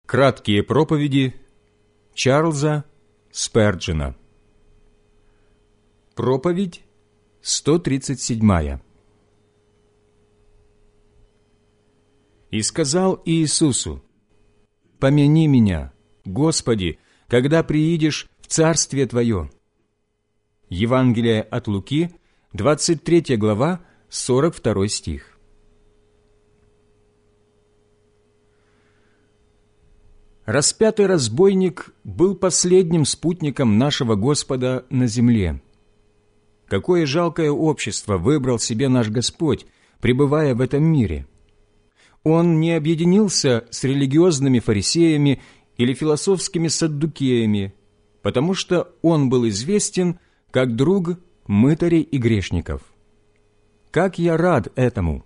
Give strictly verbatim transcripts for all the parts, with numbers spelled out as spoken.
Краткие проповеди Чарльза Сперджена. Проповедь сто тридцать седьмая. «И сказал Иисусу: помяни меня, Господи, когда приидешь в Царствие Твое». Евангелие от Луки, двадцать третья глава, сорок второй стих. Распятый разбойник был последним спутником нашего Господа на земле. Какое жалкое общество выбрал себе наш Господь, пребывая в этом мире! Он не объединился с религиозными фарисеями или философскими саддукеями, потому что Он был известен как друг мытарей и грешников. Как я рад этому!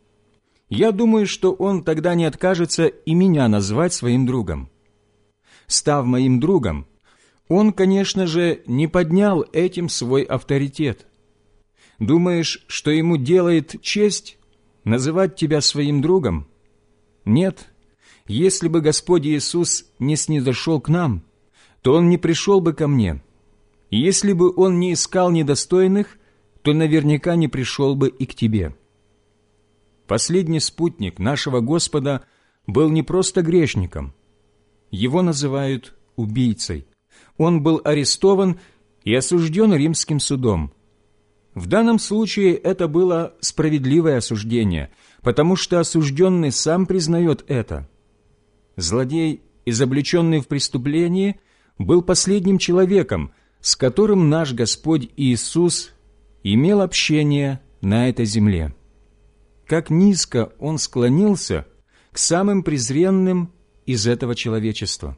Я думаю, что Он тогда не откажется и меня назвать своим другом. Став моим другом, Он, конечно же, не поднял этим свой авторитет. Думаешь, что Ему делает честь называть тебя своим другом? Нет. Если бы Господь Иисус не снизошел к нам, то Он не пришел бы ко мне. И если бы Он не искал недостойных, то наверняка не пришел бы и к тебе. Последний спутник нашего Господа был не просто грешником. Его называют убийцей. Он был арестован и осужден римским судом. В данном случае это было справедливое осуждение, потому что осужденный сам признает это. Злодей, изобличенный в преступлении, был последним человеком, с которым наш Господь Иисус имел общение на этой земле. Как низко Он склонился к самым презренным из этого человечества.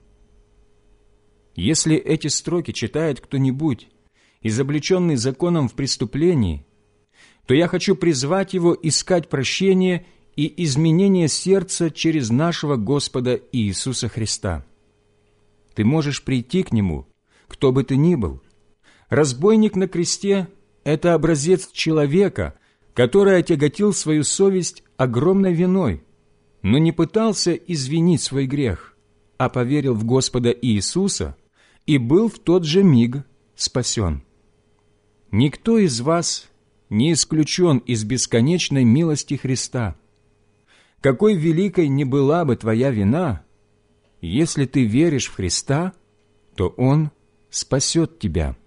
Если эти строки читает кто-нибудь, изобличенный законом в преступлении, то я хочу призвать его искать прощение и изменение сердца через нашего Господа Иисуса Христа. Ты можешь прийти к Нему, кто бы ты ни был. Разбойник на кресте – это образец человека, который отяготил свою совесть огромной виной, но не пытался извинить свой грех, а поверил в Господа Иисуса и был в тот же миг спасен. Никто из вас не исключен из бесконечной милости Христа. Какой великой ни была бы твоя вина, если ты веришь в Христа, то Он спасет тебя.